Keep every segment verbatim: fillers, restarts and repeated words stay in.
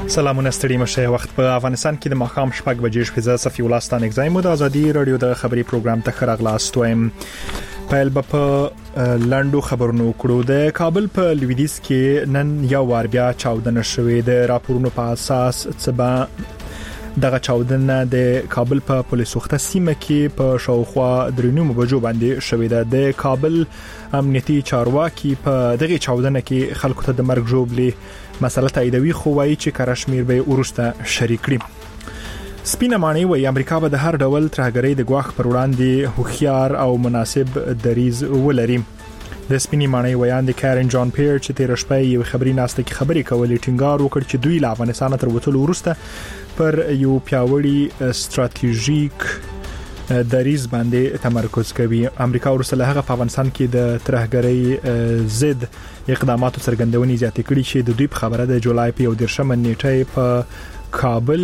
سلامونه ستړي مشه. وخت په افغانستان کې د ماښام شپږ بجې شپږ صفر یو لاستان اگزایم د ازادي رادیو د خبري پروګرام ته خراغلاست وایم. پایل په لاندو خبرونو کړو د کابل په لویدیس کې نن یو وار بیا چاودنه شوې د راپورونو په اساس څه دغه چاودنه د کابل په پولیس وخته سیمه کې په شاوخوا درنو بجو باندې شوې ده. د کابل امنیتي چارواکي په دغه چاودنه کې خلکو ته د مرګ جوړلې مسله تاییدوي، خو وايي چې کشمیر به ورسته شریک کړي. سپینه مانی وایي امریکا به د هر ډول ترهګرۍ د ګواښ پر وړاندې هوښیار او مناسب دریز ولري. د سپینې مانی ویان د کارن جان پیر چې تیر شپه یو خبري ناسته کې خبري کولې ټینګار وکړ چې دوی له افغانستان تر وټول ورسته پر یو پیاوړي ستراتیژیک دریز باندې تمرکز کوي. امریکا ورسره هغه په افغانستان کې د ترهګرۍ ضد اقداماتو څرګندونې زیاتې کړې چې د دوی په خبره د جولای په یو دیرشم نیټه په کابل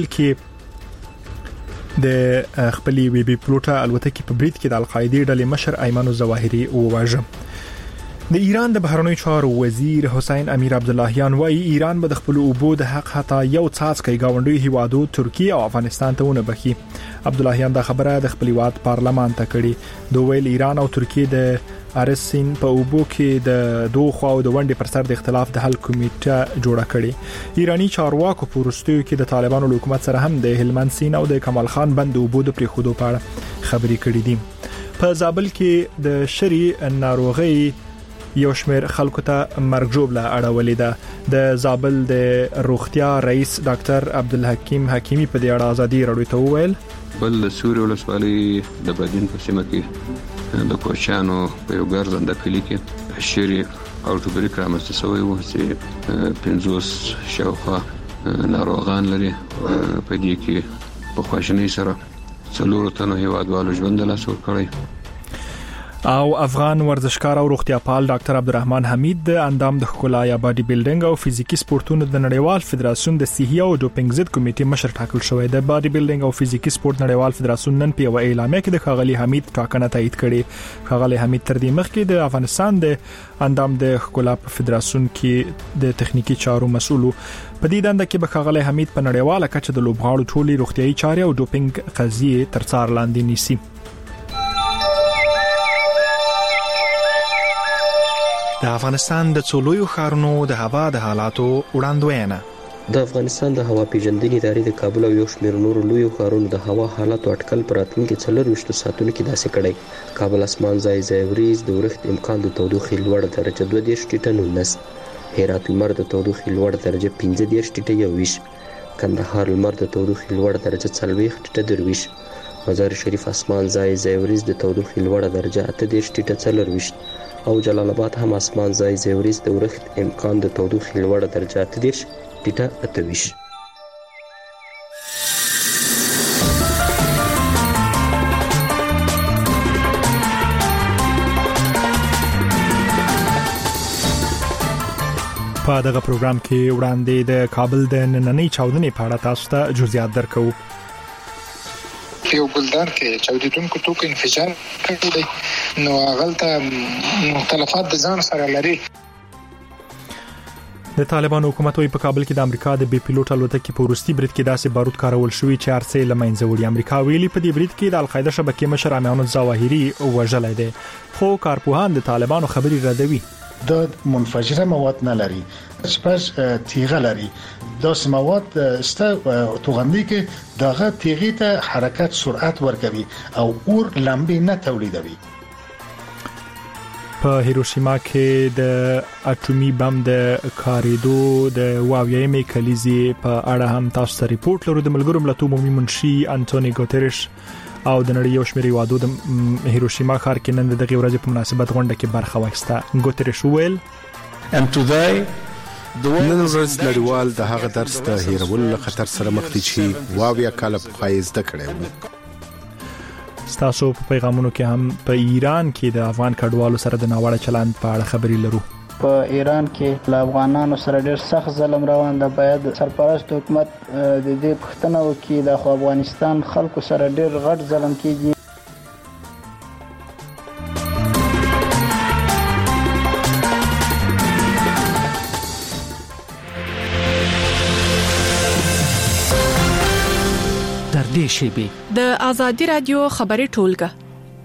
کې د خپلې وی بي پلوټه الوتکې په بریټ کې د القاعده ډلې مشر ایمن الظواهری وواژه. د ایران د بهرنیو چارو وزیر حسین امیر عبداللهیان وايي ایران به د خپل اوبو د حق حتی یو څاڅکی گاونډي هیوادو ترکیه او افغانستان ته ونه بخي. عبداللهیان دا خبره د خپل واد پارلمان ته کړي. دوی ویل ایران او ترکیه د ارسین په اوبو کې د دوه خواو د ونډې پر سر د اختلاف د حل کمیټه جوړه کړي. ایرانی چارواکو په وروستیو کې د طالبانو حکومت سره هم د هلمند سیند او د کمال خان بند اوبو د پریخودو په اړه خبري کړې دي. په زابل کې د شری ناروغي یو شمیر خلکو ته مرګ جوړه اړولې ده. د زابل د روغتیا رئیس ډاکټر عبدالحکیم حکیمی په دې اړه ازادي رادیو ته وویل بل سوري ولسوالۍ د بدین په سیمه کې د کوچانو په یو ګرځنده کلی کې شری او توبریک رامسته شوی و چې پنځوس شاوخوا ناروغان لري. په دې کې په خواشنۍ سره څلور تنه هیوادوالو ژوند له سور کړی. او افغان ورزشکار او روغتیا پال ډاکټر عبدالرحمن حمید د اندام د ښکلا یا باډي بلډینګ او فزیکی سپورتونو د نړیوال فدراسیون د صحي او ډوپینګ ضد کمیټې مشر ټاکل شوی دی. باډي بلډینګ او فزیکی سپورت نړیوال فدراسیون نن په اعلامیه کې د خاغلی حمید ټاکنه تایید کړي. خاغلی حمید تر دې مخکې د افغانستان د اندام د ښکلا په فدراسیون کې د تخنیکی چارو مسؤل. په دې دنده کې به خاغلی حمید په نړیواله کچه د لوبغاړو ټولي روغتيایي چارې او ډوپینګ قضیې تر څار لاندې نیسي. د افغانستان د څولویو ښارونو د هوا د حالاتو وړاندوینه. د افغانستان د هوا پیژندنې ادارې د کابل او یو شمېر نورو لویو ښارونو د هوا حالاتو اټکل پر راتلونکي څلور ویشتو ساعتونو کې داسې کړی. کابل اسمان ځای ځای وریځ، د ورښت امکان د تودوخې لوړه درجه دوه دېرش ټیټه نولس، هرات لمر د تودوخې لوړه درجه پنځه دېرش ټیټه یوویشت، کندهار لمر د تودوخې لوړه درجه څلوېښت ټیټه درویشت، مزار شریف اسمان ځای ځای وریځ د تودوخې لوړه درجه اته دېرش ټیټه څلورویشت او جلال آباد هم اسمان ځای ځای وریځ د ورښت امکان د تودوخې لوړه درجه اته دېرش ټیټه اته ویشت. په دغه پروګرام کې وړاندې د کابل د نننۍ چاودنې په اړه تاسو ته جزئیات درکو. یو ګلدار کې چاودیدونکو توکو انفجار کړی دی، نو هغه مختلفات د ځان سره لري. د طالبانو حکومت وی په کابل کې د امریکا د بي پلوټ الوتکې په ورستي برید کې داسې بارود کارول شوی چې ارڅې لمنځه وړي. امریکا ویلي په دې برید کې د القاعده شبکې مشر ایمن الظواهری وژل دی، خو کارپوهان د طالبانو خبري ردوي. د منفجره مواد نه لري، سپس تیغه لري. دا مواد است توغندي کې دغه تیغه ته حرکت سرعت ورکوي او اور لمبه نه تولیدوي. په هیروشیما کې د اټومي بم د کاریدو د واویمې کلیزي په اړه هم تاسو ته ریپورت لرو. د ملګرو ملتونو عمومي منشي انټونی ګوتریش او د نړۍ یو شمېر هیوادو د هیروشیما ښار کې نن دغه ورځ په مناسبت غونډه کې برخه واخیسته. ګوتریش ویل نن ورځ نړیوال د هغه درس ته هیرولو خطر سره مخ دي چې واویا کال په خایزده کړي وو. ستاسو په پیغامونو کې هم په ایران کې د افغان کډوالو سره د ناوړه چلند په اړه خبري لرو. په ایران کې له افغانانو سره ډېر سخت ظلم روان ده. باید سرپرست حکومت د دې پښتنه وکړي د افغانستان خلکو سره ډېر غټ ظلم کیږي. نږدې شیبې. د ازادي رادیو خبري ټولګه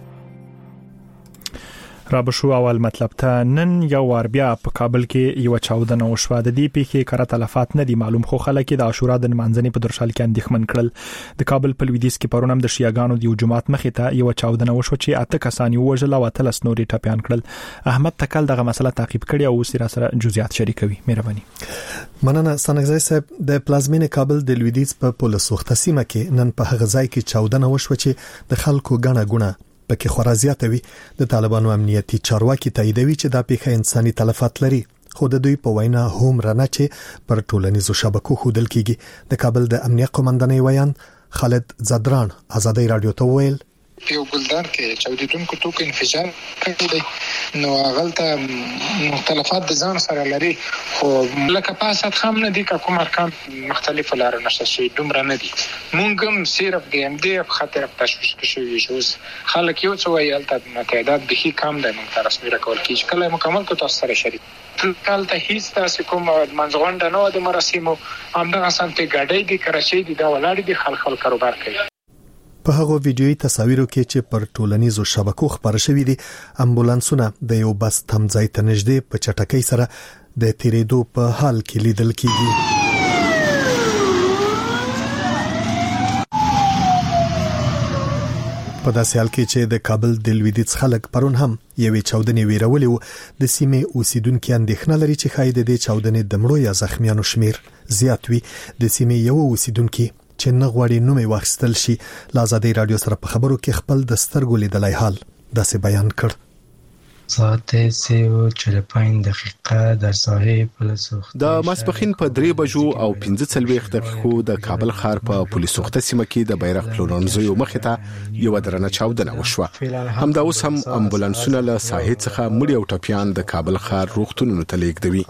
را بشو اول مطلب ته نن یو وار بیا په کابل کې یو چاودنه وشوه. د دې پیښې کړه تلفات نه دي معلوم، خو خلک د عاشورا د منځنۍ په درشل کې اندېښمن کړل. د کابل په لویدیځ کې پرونم د شیعاګانو د جماعت مخې ته یو چاودنه وشوه چې اته کسان یې وژل او اتلس نورې ټپيان کړل. احمد تکل دغه مسله تعقیب کړي او سره سره جزئیات شریکوي. مهرباني. مننه سنګزای صاحب. د پلازمینې کابل د لویدیځ په پولیسوخته سیمه کې نن په هغه ځای کې چاودنه وشوه چې د خلکو غڼه غونه پکې خورازيات وي. د طالبانو امنیتي چارواکي تاییدوي چې دا پیښه انساني تلفات لري، خو د دوی په وینا هم رانه چې پر ټولنیزو شبکو خودل کیږي. د کابل د امنیت قومندانۍ ویان خالد زدران ازادي رادیو ته ویل یو ګلدار کې چاودیدونکو توکو انفجار کړی نو هغه مختلفات د ځان سره لري، خو لکه پاسات هم نه دي کوم ارکان مختلف لاره نشي شي دومره نه دي. مونږ هم صرف د ام ډي اف خاطر تشویش کوي چې خلک یو څه وایي البته تعداد به کم دی، مونږ تر رسمي راکول کیږي کله مکمل کو تاسو سره شریک کال ته هیڅ تاسو کوم منځغونډه نه د مراسمو همدغه سمته ګډي دي کراچۍ دي دا ولاړ دي خلک خلک کاروبار کوي. په هغه ویډیوي تصاویرو کې چې پر ټولنیزو شبکو خبر شوې دي امبولانسونه د یو بس تمځای ته نږدې په چټکۍ سره د تیریدو په حال کې لیدل کیږي. په داسې حال کې چې د کابل د لویدیځ خلک پرون هم یوې چاودنې ویرولې وو. د سیمې اوسیدونکو اندېښنه لري چې خاید د چاودنې د مړو یا زخمیانو شمیر زیات وي. د سیمې یو اوسیدونکو چې نه غواړي نومي واخیستل شي ل ازادي رادیو سره په خبرو کې خپل د سترګو لیدلای حال داسې بیان کړ. ساعت سه و چهل و پنج دقیقه در ساحه پلیسوخته د ماسپخین په درې بجو او پنځه څلوېښت دقیقو د کابل ښار په پلیسوخته سیمه کې د بیرغ پلورنځیو مخې ته یو درنه چاودنه وشوه. همدا اوس هم امبولانسونه له ساحې څخه مړي او ټپيان د کابل ښار روغتونونو ته لیږدوي.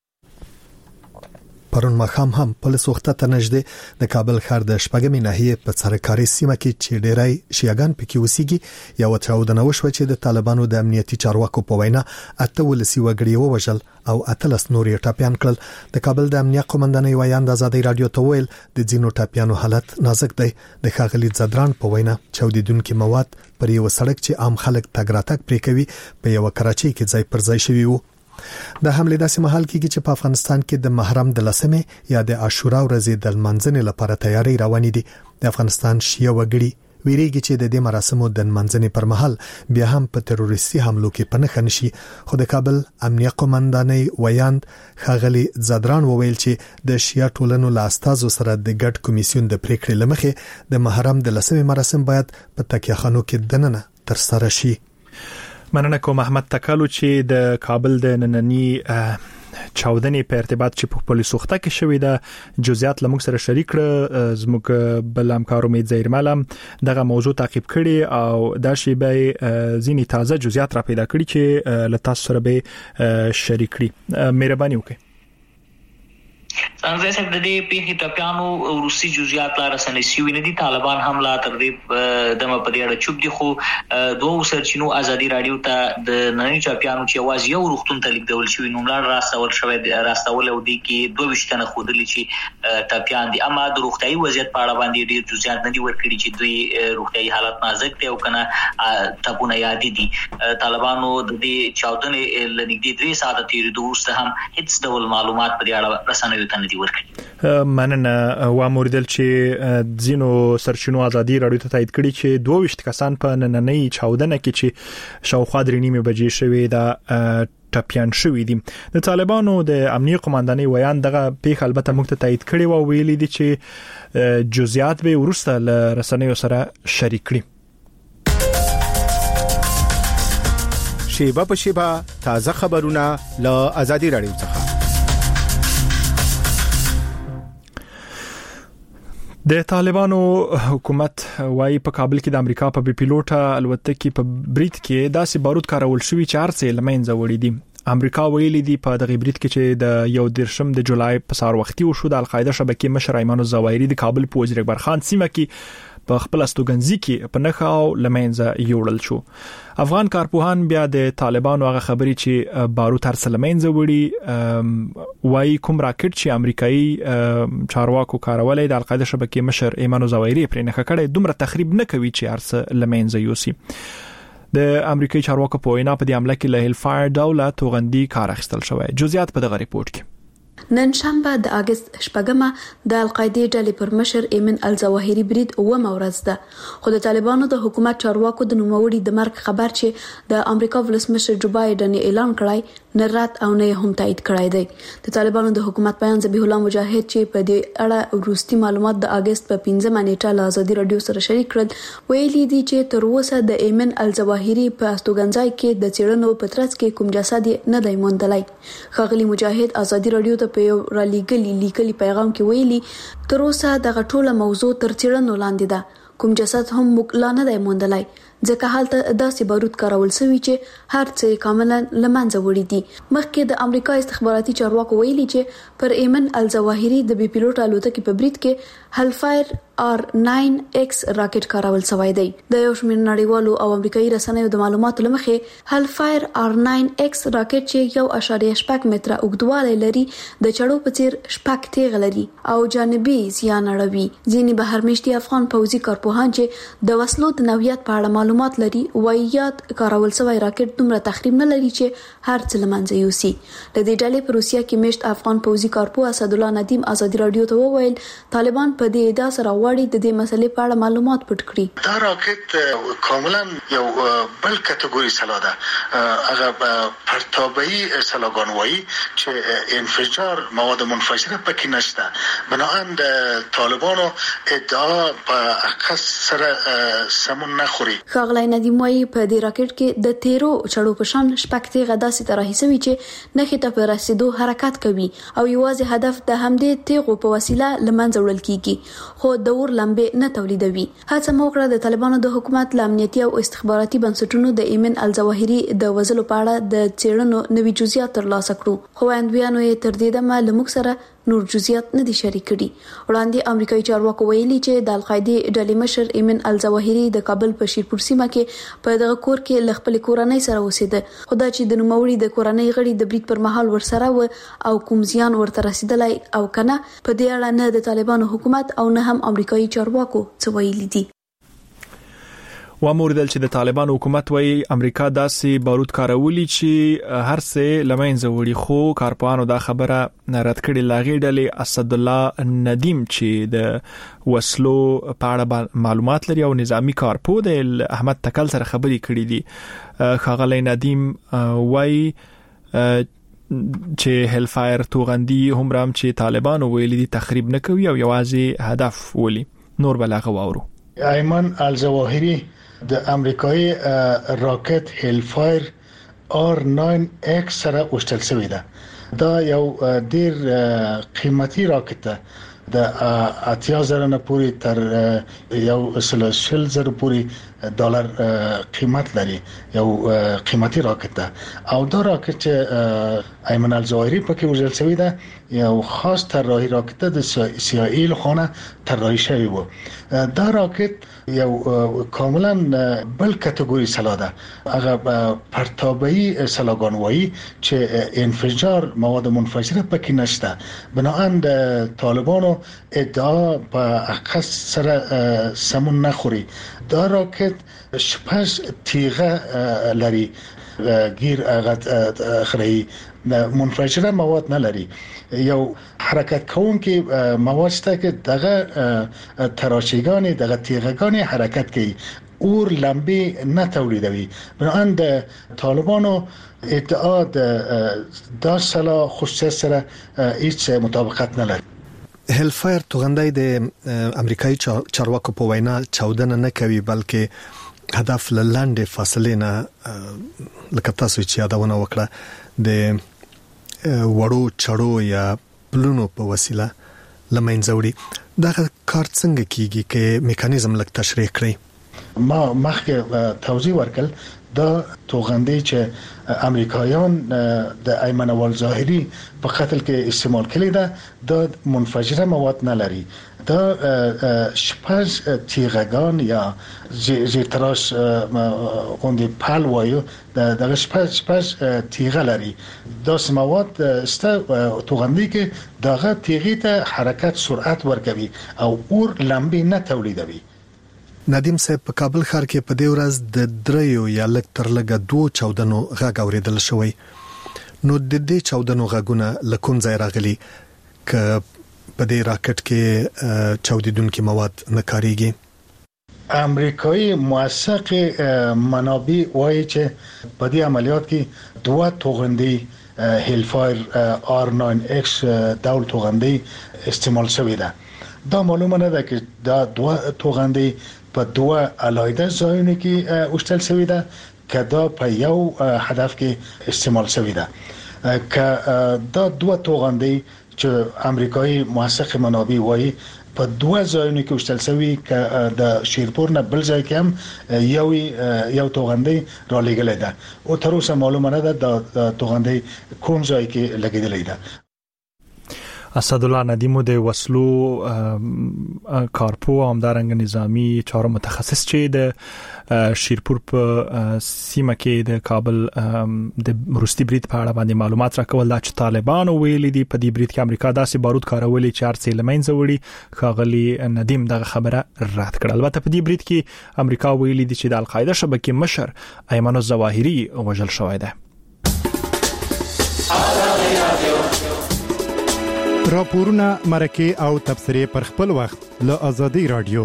پرون مخام هم پلیسوخته ته نږدې د کابل ښار د شپږمې ناحیې په سرکاري سیمه کې چې ډېری شیعاګان پکې اوسېږي یو چاودنه وشوه چې د طالبانو د امنیتي چارواکو په وینا اته ولسی وګړي ووژل او اتلس نورې ټپيان کړل. د کابل د امنیت قومندانۍ ویان د ازادي رادیو ته ویل د ځینو ټپيانو حالت نازک دی. د ښاغلي زدران په وینا چاودیدونکو مواد پر یو سړک چې عام خلک تګ راتګ پرې کوي په یو کراچۍ کې ځای پر ځای شوی وو. د حمله داسې محل کېږي چې په افغانستان کې د محرم د لسمې یا د عاشورا ورځې د منځنې لپاره تیاری روانې دي. د افغانستان شیعه وګړي ویریږي چې د دې مراسمو د منځنې پر مهال بیا هم په تروریستي حملو کې پنه خنشي. خو د کابل امنیت قومندانۍ ویاند خاغلی زدران وویل چې د شیعه ټولنو له استازو سره د ګډ کمیسیون د پریکړې لمخې د محرم د لسمې مراسم باید په تکیهخانو کې دننه تر سره شي. مننه کوم احمد تکلو چې د کابل د نننی چاودنې په ارتباط چې په پولیسوخته کې شوې ده جزئیات لموږ سره شریک کړ. زموږ بل همکار امید زیرملم دغه موضوع تعقیب کړي او دا شی به ځینی تازه جزئیات را پیدا کړي چې له تاسو سره به شریک کړي. مهرباني وکړئ. څنګه چې د دې پیښې ټپيانو روسي جزئیات لا رسنۍ سوي نه دي. طالبان هم لا تر دې دمه په دې اړه چوپ دي، خو دوه سرچینو ازادي رادیو ته د نړۍ ټپيانو چې आवाज یو روختون ته لیکدول شوی نو ملار راستول شوی راستول او دي کې دوه وشتنه خودلی چې ټپيان دي، اما د روغتيایي وضعیت په اړه باندې ډیر جزئیات نه دي ورکړي چې دوی روغتيایي حالت نازک دي او کنه ټپونه یاد دي. طالبانو د دې چاودنې لنګدي درې ساعته تیریدو وروسته هم هیڅ ډول معلومات په دې اړه رسنۍ ته نه دي ورکړي. مننه و موردل چې ځینو سرچینو ازادي رادیو ته تایید کړي چې دوه ویشت کسان په نننۍ چاودنه کې چې شاوخوا درې نیمه بجې شوې ده ټپيان شوې دي. د طالبانو د امنیت قومندانۍ ویان دغه پیښه البته موږ ته تایید کړي او ویلي دي چې جزئیات به ورسته له رسنیو سره شریک کړي. شیبه په شیبه تازه خبرونه له ازادي رادیو څخه. د طالبانو حکومت وايي په کابل کې د امریکا په بي پيلوټه الوتکې په بریټ کې داسې بارود کارول شوی چې ارڅه لمنځه وړي دي. امریکا ویلي دی په دغه بریټ کې چې د یو درشم د جولای په سار وختي وشو د القاعده شبکې مشر ایمان الزواهری د کابل په وزیر اکبر خان سیمه کې په خپل استوګنځي کې په نخا او لمنځه یوړل شو. افغان کارپوهان بیا د طالبانو هغه خبري چې باروت هر سلمنځه وړي وای کوم راکټ چې امریکایي چارواکو کارولای د القاعده شبکې مشر ایمان زوایری پر نه کړه دومره تخریب نه کوي چې ارس لمنځه یوسي. د امریکایي چارواکو په وینا په دې عمله کې له هیل فایر ډوله توغندي کار اخیستل شوی. جزئیات په دغه ریپورت کې. نن شنبه د اگست شپږمه د القاعده ډلې پر مشر ایمن الظواهری برید او مورز ده. خو د طالبانو د حکومت چارواکو د نوموړي د مرګ خبر چې د امریکا ولسمشر جو بایدن اعلان کړای نه رات او نه هم تایید کړای دی. د طالبانو د حکومت بیان ذبیح الله مجاهد چې په دې اړه وروستي معلومات د اگست په پنځمه نیټه له ازادي رادیو سره شریک کړل ویلي دي چې تر اوسه د ایمن الظواهری په استوګنځای کې د چیرنو په ترڅ کې کوم جسد نه دی موندلای. ښاغلي مجاهد ازادي رادیو ته په یو رالیګلی لیکلي پیغام کې ویلي تر اوسه دغه ټوله موضوع تر چیرنو لاندې ده. کوم جسد هم موږ لا نه دی موندلای ځکه حالت داسې بارود کارول شوی چې هر څه کاملا لمنځه وړي دي. مخکې د امریکا استخباراتي چارواکو ویلي چې پر ایمن الظواهری د بي پیلوټ الوتکې په برید کې هلفایر آر نو ایکس راکټ کارول شوی دی. د یو شمېر نړیوالو او امریکایي رسنیو د معلوماتو لمخې هلفایر آر نو ایکس راکټ چې یو اشاریه شپږ متره اوږدوالی لري د چړو په څیر شپږ تیغ لري او جانبي زیان اړوي. ځینې بهرمشتي افغان پوځي کارپوهان چې د وسلو د نوعیت په اړه معلومات لري وایي یاد کارول شوی راکټ دومره تخریب نه لري چې هر څه لمنځه یوسي. د دې ډلې په روسیا کې مشت افغان پوځي کارپوه اسد الله ندیم ازادي رادیو ته وویل طالبان په دې ادعا سره غواړي د دې مسلې په اړه معلومات پټ کړي. دا راکټ کاملا یو بل کټګوري سلاح ده. هغه پرتابي سلاحګان وایي چې انفجار مواد منفجره پکې نشته. بنابراین د طالبانو ادعا په حقیقت سره سمون نه خوري. ښاغلی ندیم وایي په دې راکټ کې د تیرو چړو په شان شپږ تیغه داسې طرحې شوي چې نښې ته په رسیدو حرکت کوي او یوازې هدف د همدې تیغو په وسیله لمنځه وړل کیږي خو د اور لمبې نه تولیدوي. هڅه مو وکړه د طالبانو د حکومت له امنیتي او استخباراتي بنسټونو د ایمن الظواهری د وژلو په اړه د څېړنو نوي جزئیات ترلاسه کړو خو وړاندویانو یې تر دې دمه له موږ سره نور جزئیات نه دي شریک کړي. وړاندې امریکایي چارواکو ویلي چې د القاعده ډلې مشر ایمن الظواهری د کابل په شیرپور سیمه کې په دغه کور کې له خپل کورنۍ سره اوسېده. خو دا چې د نوموړي د کورنۍ غړي د برید پر مهال ورسره و او کوم زیان ورته رسیدلی او کنه په دې اړه نه د طالبانو حکومت او نه هم امریکایي چارواکو څه ویلي دي. و موردل چې د طالبان حکومت وایي امریکا داسې بارود کارولي چې هر څه لمنځه وړي خو کارپوهانو دا خبره رد کړې. لاغې ډلې اسد الله ندیم چې د وسلو په اړه معلومات لري او نظامی کارپوه د احمد تکل سره خبرې کړې دي. ښاغلی ندیم وایي چې هیل فایر توغندي هم رام چې طالبان ویلي دي تخریب نه کوي او یوازې هدف ولي. نور بلغه واورو. ایمن الظواهری د امریکایي راکټ هیل فایر آر نو ایکس سره وشتل شوی ده. دا یو ډیر قیمتي راکټ ده. د اتیا زره نه پورې تر یو سلسل زره پورې ډالر قیمت لري. یو قیمتي راکټ ده او دا راکټ ایمن الظواهری پکې وژل شوی ده. یو خاص طراحي راکټ د سی آی ای لخوا طراحي شوی و. دا راکټ یو کاملا بل کټګوري سلاح ده. هغه پرتابي سلاحګان وایي چې انفجار مواد منفجره پکې نشته. بنابراین د طالبانو ادعا په حقیقت سره سمون نه خوري. دا راکټ شپږ تیغه لري. غیر هغه خري منفجره مواد نه لري. یو حرکت کوونکی مواد شته چې دغه تراشیګان دغه تیغهګان حرکت کوي اور لمبې نه تولیدوي. بنابراین د طالبانو ادعا د داسلا خصوصیت سره هیڅ مطابقت نه لري. هیل فایر توغندای د امریکایي چارواکو په وینا چاودنه نه کوي بلکې هدف لاندې فاصله نه لکه تاسو چې یادونه وکړه د وړو چړو یا پلونو په وسیله لمنځه وړي. دا کار څنګه کیږي چې میکانیزم لک تشریح کړئ؟ ما مخکې توضیح ورکړ. دا توغندي چې امریکایان د ایمن الظواهری په قتل کې استعمال کړي ده د منفجره مواد نه لري. دا شپږ تیغگان یا زیرتراش غوندي پال وایو دا شپږ شپږ تیغه لري. دا مواد است توغندي کې دغه تیغې ته حرکت سرعت ورکوي او اور لمبې نه تولیدوي. ندیم صاحب په کابل ښار کې په دې ورځ د دریو یا لږ تر لږه دوه چاودنو غږ اوریدل شوی. نو د دې چاودنو غږونه له کوم ځای راغلي ک په دې راکټ کې چاودیدونکو مواد نه کاریږي؟ امریکایی موثق منابع وایي چې په دې عملیات کې دوه توغندي هیلفایر آر ناین ایکس ډول توغندي استعمال شوی ده. دا معلومه نه ده چې دا دوه توغندي په دوه علایده ځایونو کې اوشتل شوی ده که دا په یو هدف کې استعمال شوی ده. که دا دوه توغندي چې امریکایی موثق منابع وایي په دوه ځایونو کې اوشتل شوی که د شیرپور نه بل ځای کې هم یو یو توغندي را لګلې ده او تر اوسه معلومه نه ده د توغندي کوم ځای کې لګیدلې ده. اسد الله ندیمو د وسلو کارپو همدارنګ نظامی چارو متخصص چې د شیرپور په سیمه کې د کابل د روسي برید په اړه باندې معلومات راکول دا چې طالبانو ویلي دي په دې برید کې امریکا داسې بارود کارولي چې ارڅ لمنځه وړي. خاغلی ندیم دغه خبره رد کړه. البته په دې برید کې امریکا ویلي دي چې د القاعده شبکې مشر ایمن الظواهری وژل شوی دی. راپورونه مرکه او تبصره پر خپل وخت له ازادي رادیو.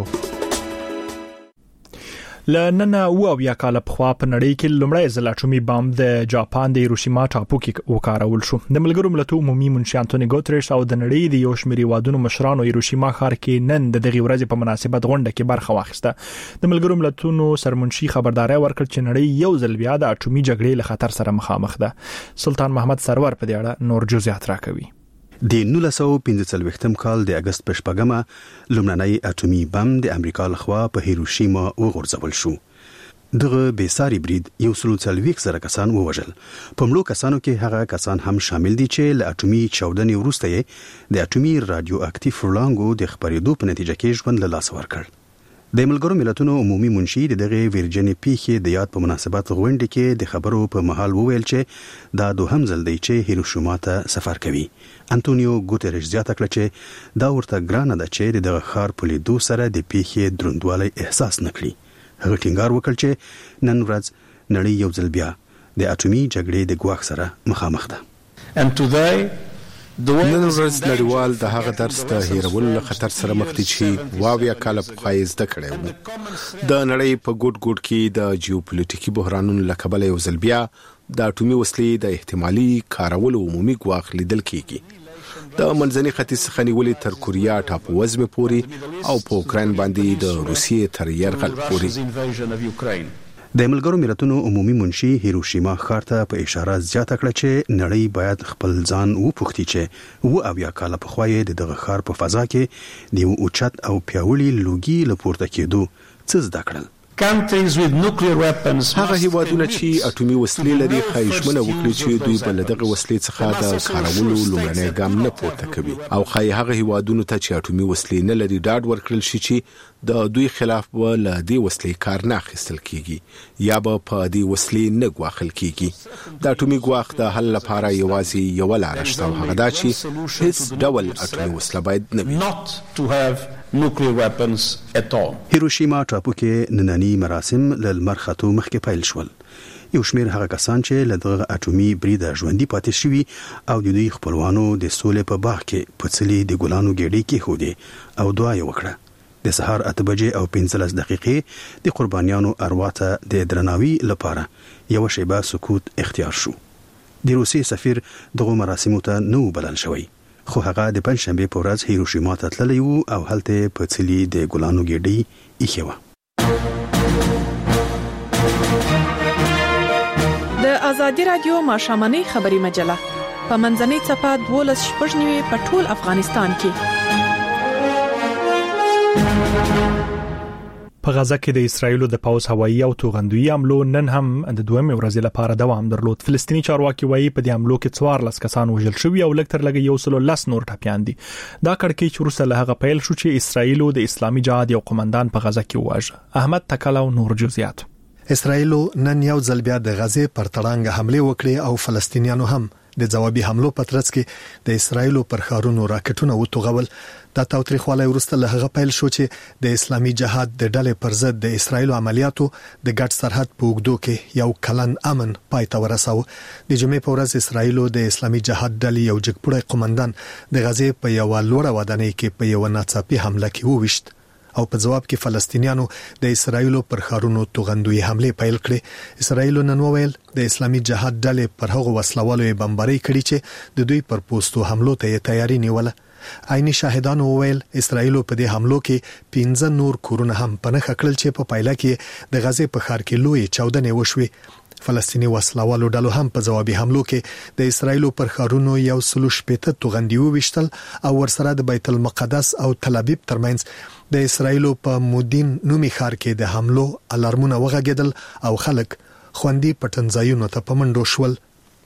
لنن او بیا کال په خوا په نړۍ کې لومړی ځل اټومي بم د جاپان د هیروشیما ټاپو کې وکارول شو. د ملګرو ملتونو عمومي منشي انټونی ګوتریش او د نړۍ د یو شمېر هیوادونو مشرانو هیروشیما ښار کې نن د دغه ورځې په مناسبت غونډه کې برخه واخیسته. د ملګرو ملتونو سرمنشي خبرداري ورکړ چې نړۍ یو ځل بیا د اټومي جګړې له خطر سره مخامخ ده. سلطان محمد سرور په دې اړه نور جزئیات راکوي. د نولس سوه پنځه څلوېښتم کال د اگست په شپږمه لومړنی اټومي بم د امریکا لخوا په هیروشیما وغورځول شو. دغه بیساری برید یو سلو څلوېښت زره کسان ووژل. په مړو کسانو کې هغه کسان هم شامل دي چې له اټومي چاودنې وروسته یې د اټومي رادیو اکټیو وړانګو د خپرېدو په نتیجه کې ژوند له لاسه ورکړ. د ملګرو ملتونو عمومي منشي د دغه ویرجنې پیښې د یاد په مناسبت غونډه کې د خبرو په محل وویل چې دا دوهم ځل دی چې هیروشیما ته سفر کوي. انټونیو ګوتریش زیاته کړه چې دا ورته ګرانه ده چې دغه ښار په لیدو سره د پیښې دروندوالی احساس نکړي. هغه ټینګار وکړ چې نن ورځ نړۍ یو ځل بیا د اټومي جګړې د ګواښ سره مخامخ ده. And today نن ورځ نړیوال د هغه درس ته هیرول له خطر سره مخ دي چې واویا کال په خایز د کړو. د نړۍ په ګډ ګډ کې د جیوپولیټیکي بحرانونو لکبل یو ځل بیا د اټومي وسلې د احتمالي کارولو عمومي ګواښ لیدل کیږي. د منځني ختیځ څخه نیولې تر کوریا ټاپو وزمه پوري او په اوکرين باندې د روسیې تر یرغل پوري. د ملګرو ملتونو عمومي منشي هیروشیما ښار ته په اشاره زیاته کړه چې نړۍ باید خپل ځان وپوښتي چې و اویا کال په خوا یې دغه ښار په فضا کې د یو اوچت او پیاوړي لوګي لپورته کېدو څه زده کړل. countries with nuclear weapons هغه هیوادونه چې اټومي وسلې لري خایشمنه وکړي چې دوی بل دغه وسلې څخه د کارولو لومړنی ګام نه پورته کوي او خای هغه هیوادونو ته چې اټومي وسلې نه لري ډاډ ورکړل شي چې د دوی خلاف ول د وسلې کار نه اخیستل کیږي یا به په دې وسلې نه غواخل کیږي. د اټومي غواخ د حل لپاره یوازې یو لار شته او هغه دا چې هیڅ ډول اټومي وسله باید نه وي. not to have nuclear weapons at all. هیروشیما ټاپو کې نننی مراسم ل مرخاتو مخکې پیل شول. یو شمیر هغه کسان چې له دغه اټومي برید ژوندۍ پاتې شوي او د دوی خپلوانو د سولې په باغ کې په څلي د ګلانو ګېډې کې هودي او دعا یې وکړه. د سهار اته بجې او پنځلس دقیقې د قربانیانو ارواح ته د درناوي لپاره یو شیبه سکوت اختیار شو. د روسي سفیر دغه مراسمو ته نو بلل شوی خو هغه د پنځشنبه په ورځ هیروشیما ته تللی و او هلته په څلي د ګلانو ګېډې ایښې وه. د ازادي رادیو ماشامنۍ خبري مجله په منځنۍ صفحه دولس شپږ نیوي په ټول افغانستان کې. په غزا کې د اسرایل د پاوز هوایي او توغندوی حملو نن هم د دوه ورځې لپاره دوام درلود. فلسطینی چارواکي وایي په دې حملو کې څوارلس کسان وژل شوي او لږ تر لږه یو سل لس نور ټپيان دي. دا کړکېچ وروسته له هغه پیل شو چې اسرایل د اسلامي جهاد یو قومندان په غزا کې وواژه. احمد تکلا او نور جزئیات. اسرایل نن یو ځل بیا د غزې پر تړانګ حمله وکړه او فلسطینیانو هم د جوابي حملو په ترڅ کې د اسرایل پر ښارونو راکټونه وتوغول. دا تاوتریخوالی وروسته له هغه پیل شو چې د اسلامي جهاد د ډلې پر ضد د اسرایل عملیاتو د ګډ سرحد په اوږدو کې یو کلن امن پای ته ورساو. د جمعې په ورځ اسرایل د اسلامي جهاد ډلې یو جګپوړی قومندان د غزې په یو لوړه ودانۍ کې په یو ناڅاپي حمله کې وویشت او په جواب کې فلسطینیانو د اسرایل پر ښارونو توغندوی حمله پیل کړې. اسرایل نن وویل د اسلامي جهاد ډلې پر هغو وسلوالو بمباري کړې چې د دوی پر پوسټو حملو ته تیاری نیوله. عیني شاهدانو وویل اسرایل په دې حملو کې پنځه نور کورونه هم پنهخ کړل چې په پایله کې د غزې په ښار کې لوی چاودنې وشوې. فلسطینی وسلوالو ډلو هم په جوابي حملو کې د اسرایل پر ښارونو یو سل شپږ توغندي وشتل او ورسره د بیت المقدس او تل ابیب ترمنځ د اسرایل په مودین نومي ښار کې د حملو الارمونه وغږیدل او خلک خوندي پټنځایونو ته پمنډو شول.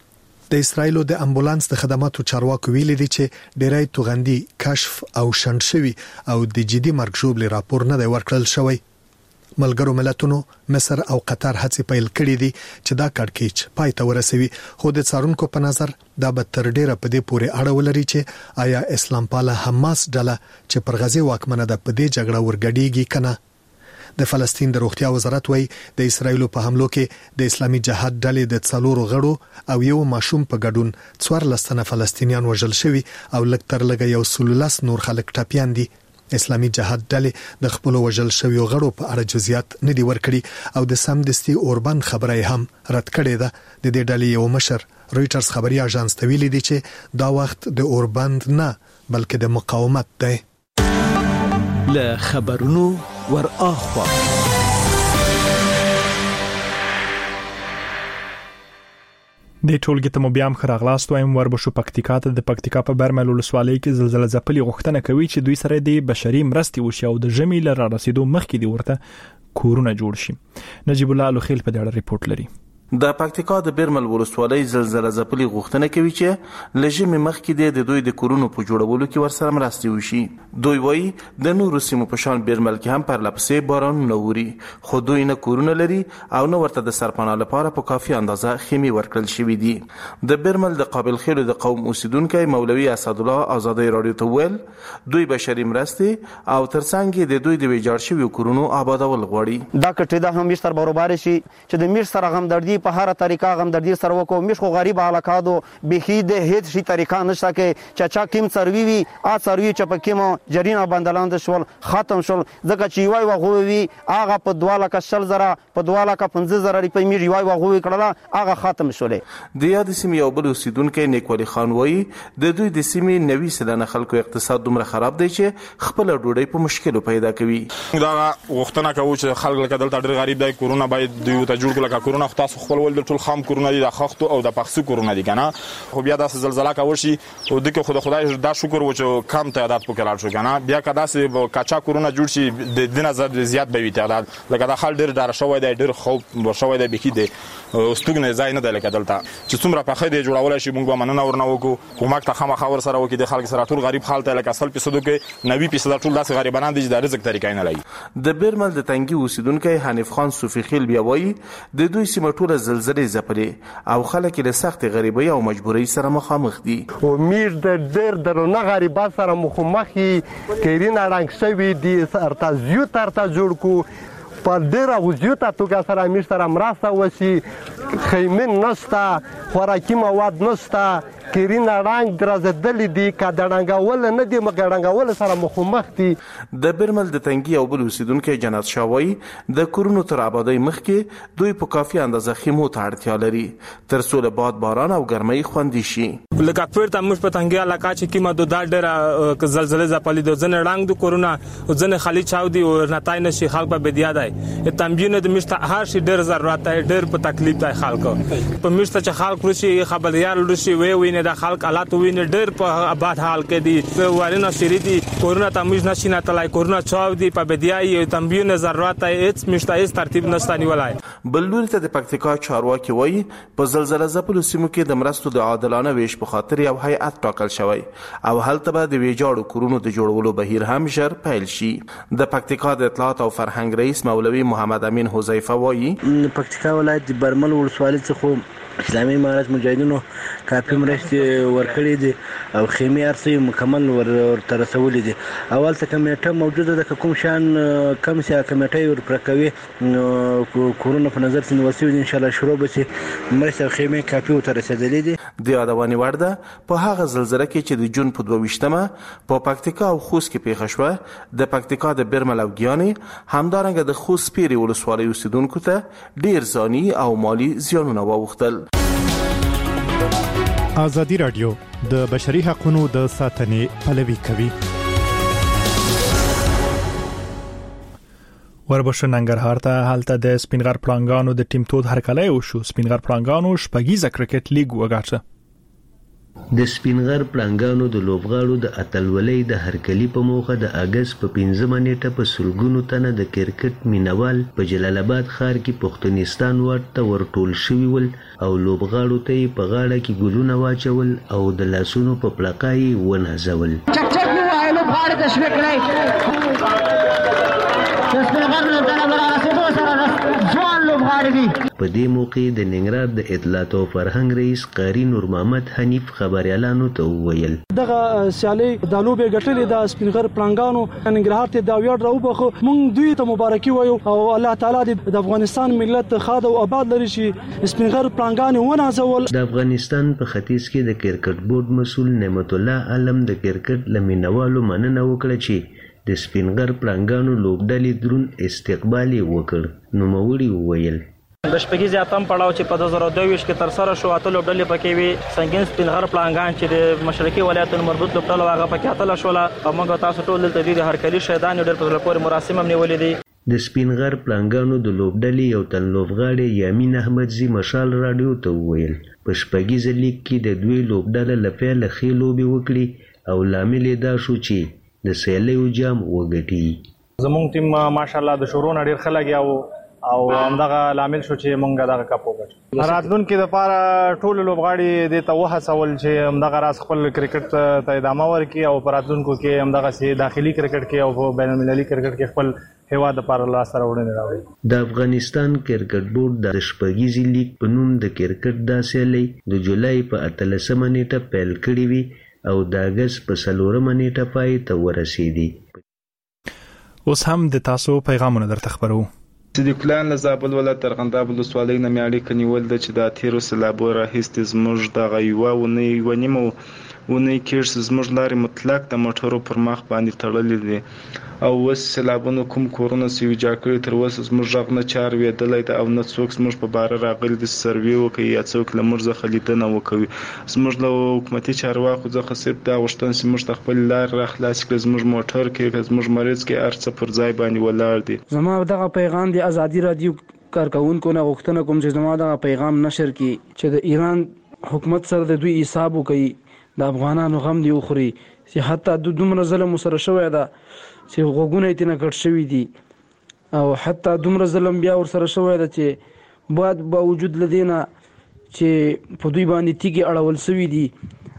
د اسرایل د امبولانس د خدماتو چارواکو ویلي دي چې ډیری توغندي کشف او شنډ شوي او د جدي مرګ ژوبل راپور نه دی ورکړل شوی. ملګرو ملتونو مصر او قطر هڅې پیل کړې دي چې دا کړکېچ پای ته ورسوي، خو د څارونکو په نظر دا به تر ډیره په دې پورې اړه ولري چې آیا اسلام پاله حماس ډله چې پر غزې واکمنه ده په دې جګړه ورګډيږي کنه. د فلسطین د روغتیا وزارت وایي د اسرایل په حملو کې د اسلامي جهاد ډلې د څلورو غړو او یو ماشوم په ګډون څوارلس تنه فلسطینیان وژل شوي او لږ تر لږه یو سل لس نور خلک ټپيان دي. اسلامي جهاد ډلې د خپل وژل شویو غړو په اړه جزئیات نه دی ورکړي او د سمدستي اوربان خبره هم رد کړې ده. د دې ډلې یو مشر رويټرز خبري اژانس ته ویلي دی چې دا وخت د اوربان نه بلکې د مقاومت دی. له خبرونو ور اخوا د ټولګي ته مو بیا هم خراغلاست وایم. وربشو پکتیکا ته د پکتیکا په برمل ولسوالۍ کې زلزلہ ځپلي غوښتنه کوي چې دوی سره د بشري مرستې وشي او د ژمي لره رسیدو مخکې دی ورته کورونه جوړ شي. نجیب الله الوخیل په دې اړه ریپورت لري. د پکتیکا د برمل ولسوالۍ زلزلہ ځپلي غوښتنه کوي چې لژمې مخکې د دوی د کورونو په جوړولو کې ورسره مرستې وشي. دوی وایي د نورو سیمو په شان برمل کې هم پرلپسې بارانونه ووري، خو دوی نه کورونه لري او نه ورته د سرپناه لپاره په کافي اندازه خیمې ورکړل شوي دي. د برمل د قابل خیلو د قوم اوسیدونکو مولوي اسدالله آزادۍ رادیو ته ویل دوی بشري مرستې او ترڅنګ د دوی د ویجاړ شویو کورونو آبادول غواړي. دا کټه د هم مشتر برابر شي چې د میر سره غمدردي په هر طریقه غمدردی سره وکړو. مش خو غریب علاقادو بخي د هیڅ شي طریقه نشته کې چې چا کیم سروي وي ا سروي چې په کیمو جرینا بندلاند شول ختم شول ځکه چې وای وغوي هغه په دواله کا شل زره په دواله کا پنځه زره ریپې می وای وغوي کړه هغه ختم شولې. د یاد سیمې یو بل اوسیدونکو نیکولي خان وایي د دوی د سیمې نوي سلنه خلکو اقتصاد دومره خراب دی چې خپل ډوډۍ په مشکلو پیدا کوي. دا وختونه کوي چې خلک لکه دلته ډېر غریب دی، کرونا باید دوی ته جوړ کړه کرونا خو تاسو خپل ول ټول خام کورونه دي د خښتو او د پخسو کورونه دي کنه. خو بیا د زلزلہ کا ورشي او د خدای خدای دا شکر و چې کم تعداد پکې راځ شو کنه. بیا کدا سه کاچا کورونه جوړ شي د دینه زیات زیات به وي تعداد لکه د خل ډیر دار شوی دی ډیر خوب شوی دی بکی دی استوګنه ځای نه دی لکه دلته چې څومره په خې دی جوړول شي موږ مننه ورنه وکړو کومک ته خامخا ور سره وکړي د خلک سره ټول غریب حالت لکه اصل په صدو کې نوي پیسې ټول داسې غریبانان دي چې د رزق طریقې نه لای. د بیرمل د تنګي اوسیدونکو حنیف خان صوفي خیل بیا وایي د دوی سیمه ټول زلزلې زپلې او خلک له سخت غریبۍ او مجبورۍ سره مخامخ دي. او میر د ډېر درنه غریبات سره مخامخ کیرین اړنګ شوی دي ارتا زیو ترتا جوړ کو په ډېر او زیو تاسو سره میر سره مرسته وسی خیمن نشتا خوراکي مواد نشتا کیرین اړنګ درازدل دي کډړنګول نه دي مګړنګول سره مخامخ دي. د برمل د تنګي او بل اوسیدونکو جنات شاوي د کورونو تر آبادی مخکې دوی په کافي اندازه خیمو ته اړتیا لري تر څو له باد باران او ګرمۍ خوندي شي. لکه پورته موږ په تنګي علاقه چې کیمه د دا ډېر زلزلې زپلې د ځنه رنګ د کورونا ځنه خالي چاودي او نتای نشي خلک به بدیا دی تنبیه د مشته هر شي ډېر ضرورت دی ډېر په تکلیف دی خلکو په مشته چې خلک ورشي خبريال ورشي وی ویني د خلک حالات ویني ډېر په آباد حال کې دي ورنه شری دي کورونا ته موږ نشي نه تلای کورونا چاودي په بدیا یې تنبیه نه ضرورت دی هیڅ مشته هیڅ ترتیب نشته نیولای بلور ته د پکتیکا چارواکي وایي په زلزلې زپلو سیمو کې د مرستو د عادلانه ویش په خاطر یو هیئت ټاکل شوی او هلته به د ویجاړو کورونو د جوړولو بهیر هم ژر پیل شي د پکتیکا د اطلاعات او فرهنګ رئیس مولوي محمد امین حذیفه وایي پکتیکا ولایت د برمل ولسوالۍ څخه اسلامي امارت مجاهدینو کافي مرستې ورکړې دي او خیمې ارسي مکمل ور ترسولې دي اول ته کمیټه موجوده ده کوم شان کم سي کمیټه ور پرکوي کورونا په نظر کې وسیو ان شاء الله شروع بشي مرسته خیمې کافي ترسېدلې دي د یادونې وړ ده په هغه زلزلې کې چې د جون په دوه ویشتمه په پکتیکا او خوست کې پیښه شوه د پکتیکا د برمل او ګیانې همدارنګه د خوست پیری ولسوالۍ اوسیدونکو ته ډیر ځاني او مالی زیانونه واوښتل ازادي رادیو د بشري حقوقو د ساتنې پلوي کوي. وربشن ننګرهار ته حالت د سپینغر پړانګانو د ټیم تود هرکلی وشو. سپینغر پړانګانو شپږیزه کرکټ لیګ وګاټه. د سپینغر پړانګانو د لوبغاړو د اتلولۍ د هرکلی په موخه د اگست په پنځمه نیټه په سلګونو تنه د کرکټ مینوال په جلال آباد ښار کې پښتونستان واټ ته ورټول شوي ول او لوبغاړو ته په غاړه کې ګلونه واچول او د لاسونو په پړقای ونهزول. چک چک وای لوبغاړي تشویق کړئ. د سپینغر لوبغاړي برابر سره ځوان لوبغاړي دي. په دې موقع د ننګرهار د اطلاعات او فرهنګ رئیس قاری نور محمد حنیف خبريالانو ته وویل دغه سیالي د لوبې ګټلې د سپینغر پړانګانو ننګرهار ته دا ویاړ راوبخو مونږ دوی ته مبارکي وایو او الله تعالی د افغانستان ملت خاده او آباد لري چې سپینغر پړانګانو ونازول. د افغانستان په ختیځ کې د کرکټ بورډ مسول نعمت الله علم د کرکټ لمنوالو مننه وکړه چې د سپینغر پړانګانو لوبډلې درون استقبال وکړ. نو موري وویل د شپږیزې اتم پړاو چې په دوه زره دوه ویشت کې تر سره شو اته لوبډلې پکې وي سنگین سپینغر پړانګان چې د مشرقي ولایتونو مربوط لوبډله هغه پکې اتله شوله او موږ تاسو ټول دلته د هرکلي شهیدان ډېر په زړه پورې مراسم هم نیولې دي. د سپینغر پړانګانو د لوبډلې یو تن لوبغاړی یامین احمدزي مشال رادیو ته وویل په شپږیزه لیګ کې د دوی لوبډله له پیله ښې لوبې وکړي او لامل یې دا شو چې د سیالیو جام وګټي. زموږ ټیم ماشاءالله د شروع نه ډېر ښه لګیا و او همدغه لامل شو چې مونږ دغه کپ وګټو. راتلونکي لپاره ټول لوبغاړي د ته وهڅول چې همدغه راس خپل کرکټ ته ادامه ورکړي او په راتلونکو کې همدغه سي داخلي کرکټ کې او بین المللي کرکټ کې خپل هیواد لپاره لاس راوړنه راوړي. د افغانستان کرکټ بورډ د شپږیزې لیګ په نوم د کرکټ د سیالي د جولای په اتلسمه نیټه پیل کړې وي او د اگست په څلورمه نیټه پای ته ورسېدي. اوس هم د تاسو پیغامونه درته خبرو. صدیق الله له زابل ولایت ترغنداب ولسوالۍ نه مې اړیکه نیول ده چې د تیرو سیلابو راهیسې زموږ دغه یوه اونۍ یوه نیمه اونۍ کېږي زموږ لارې مطلق د موټرو پر مخ باندې تړلې دي او اوس سیلابونو کوم کورونه چې ویجاړ کړي تر اوسه زموږ غږ نه چا اورېدلی ده او نه څوک زموږ په باره راغلي دي سروې وکړي یا څوک له موږ څخه لیدنه وکوي. زموږ له حکومتي چارواکو څخه صرف دا غوښتنه چې موږ ته خپل لار راخلاص کړي زموږ موټر کې زموږ مریض کې هر څه پر ځای باندې ولاړ دي. زما دغه پیغام دی ازادي رادیو کارکونکو نه غوښتنه کوم چې زما دغه پیغام نشر کړي چې د ایران حکومت سره د دوی حساب وکړي د افغانانو غم دی وخوري چې حتی د دومره ظلم سره شوی ده چې غوګونه یې نه کټ شوي دي او حتی دومره ظلم بیا ور سره شوی ده چې بعد باوجود لدینه چې په دوی باندې تیږي اړول شوي دي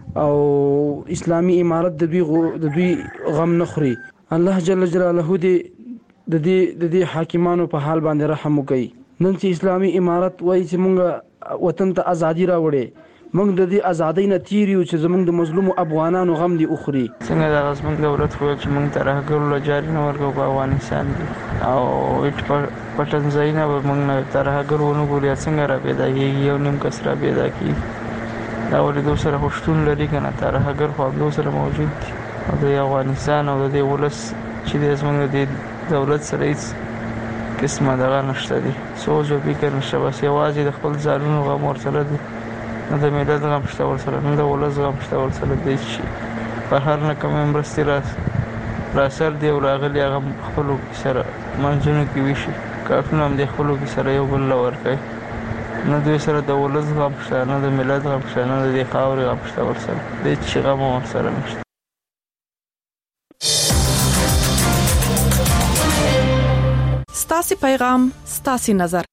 او اسلامي امارت د دوی د دوی غم نه خوري. الله جل جلاله دې د دې د دې حاکمانو په حال باندې رحم وکړي. نن چې اسلامي امارت وایي چې مونږ وطن ته ازادي راوړې موږ د دې ازادۍ نه تیر یو چې زموږ د مظلومو افغانانو غم دی اخري. څنګه دا زموږ دولت خو چې موږ ترهګرو له جاري نه ورکو په افغانستان کې او هیڅ پټن ځای نه موږ نه ترهګر ونه ګوري څنګه را پیدا کیږي یو نیم کس را پیدا کیږي دا ولې دوی سره هوښتون لري کنه ترهګر خو دوی سره موجود دي او د افغانستان او د ولس چې د زموږ د دولت سره هیڅ قسمه دغه نشته دي سوچ او فکر نشته بس یوازې د خپل ځانونو غم ورسره دي نه د ملت غم شته ورسره نه د ولس غم شته ورسره دی چې بهر نه کوم مرستې راس راسر دی او راغلی هغه خپلو سره منځونو کې وشي کافونه هم د خپلو کې سره یو بل له ورکوي نه دوی سره د ولس غم شته نه د ملت غم شته نه د دې خاورې غم شته ورسره دی چې غم ورسره نشته. ستاسي پیغام ستاسي نظر